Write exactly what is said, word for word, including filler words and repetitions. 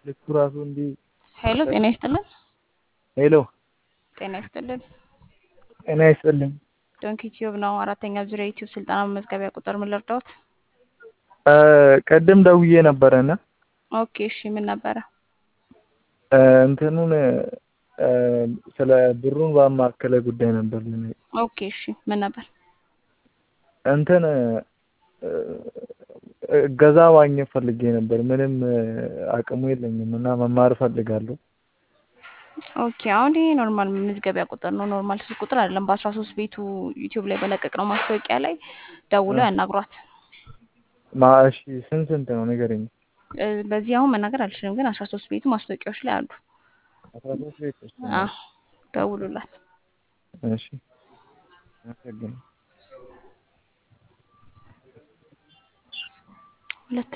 ልኩ ራሱ እንዲ ሄሎ ጤና ይስጥልን። ሄሎ ጤና ይስጥልን። ጤና ይስጥልኝ። ዶንኪ ቲዩብ ነው። አራተኛ ዙሪያ ዩቲዩብ ስልጠና መመዝገቢያ ቁጥር ምን ልርዳዎት? ቀደም ደውዬ ነበረና ኦኬ እሺ ምን ነበረ? እንትኑን ስለ ብሩን ባማከለ ጉዳይ ነበር ለኔ። ኦኬ እሺ ምን ነበር? እንትን ገዛ ማግኘት ፈልጌ ነበር። ምንም አቅሙ የለኝም እና መማር ፈልጋለሁ። ኦኬ አሁን ይሄ ኖርማል መመዝገቢያ ቁጥር ነው። ኖርማል ስልክ ቁጥር አይደለም። በአስራ ሶስት ቤቱ ዩቲዩብ ላይ በለቀቅነው ማስታወቂያ ላይ ደውለው ያናግሯት። ማሺ ስንት ስንት ነው ንገረኝ። በዚህ አሁን መናገር አልችልም፣ ግን አስራ ሶስት ቤቱ ማስታወቂያዎች ላይ አሉ። አስራ ሶስት ቤት ውስጥ አዎ ደውሉላት። እሺ አመሰግናለሁ። ሁለት